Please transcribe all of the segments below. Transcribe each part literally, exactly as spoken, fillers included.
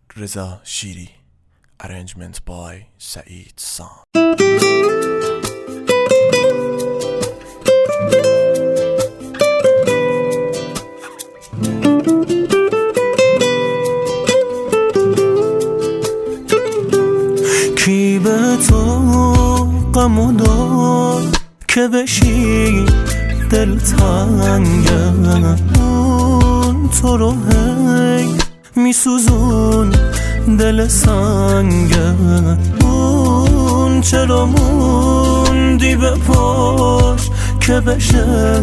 Reza Shiri. Arrangement by Saeed Sam. کی به تو غمو داد که بشی دلتنگم، اون تو رو هی میسوزون دل سنگم. اون چرا موندی به پاش که بشه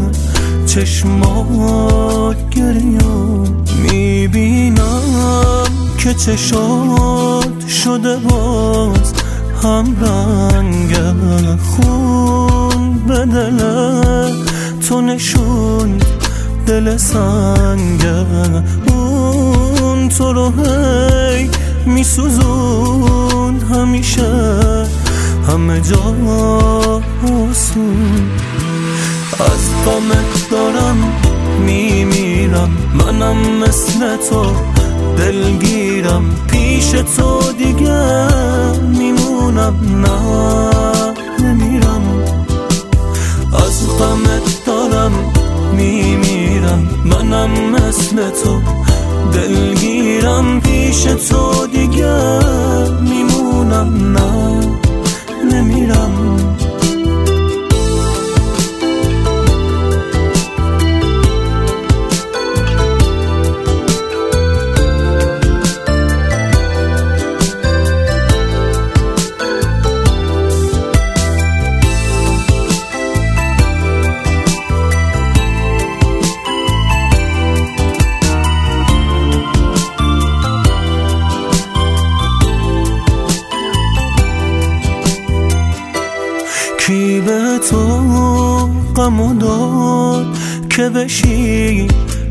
چشمات گریان. میبینم که چشات شده باز هم رنگ، خون به دل تو نشوند دل سنگم. اون تو رو هی میسوزون همیشه همه جا آسون. از غمت دارم میمیرم، منم مثل تو دلگیرم. پیش تو دیگه میمونم، نه نمیرم. از غمت دارم میمیرم، منم مثل تو دلگیرم. پیش تو دیگه میمونم، نه نمیرم. کی به تو غمو داد که بشی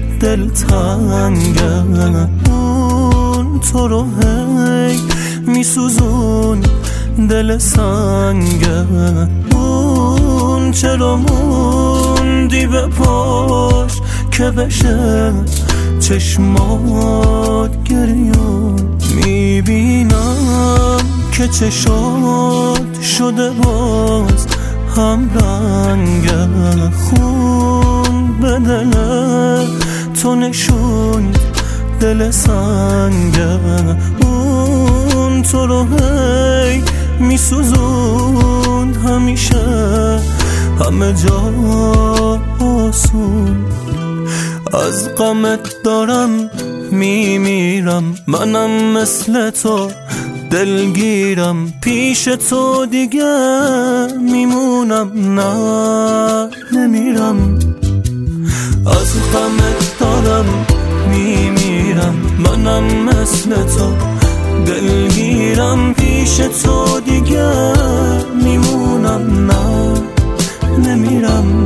دلتنگم، اون تو رو هی میسوزون دل سنگم. اون چرا موندی به پاش که بشه چشمات گریان. میبینم که چشات شده باز هم رنگ، خون به دل تو نشوند دل سنگم. اون تو رو هی میسوزون همیشه همه جا آسون. از غمت دارم میمیرم، منم مثل تو دلگیرم. پیش تو دیگه میمونم، نه نمیرم. از غمت دارم میمیرم، منم مثل تو دلگیرم. پیش تو دیگه میمونم، نه نمیرم.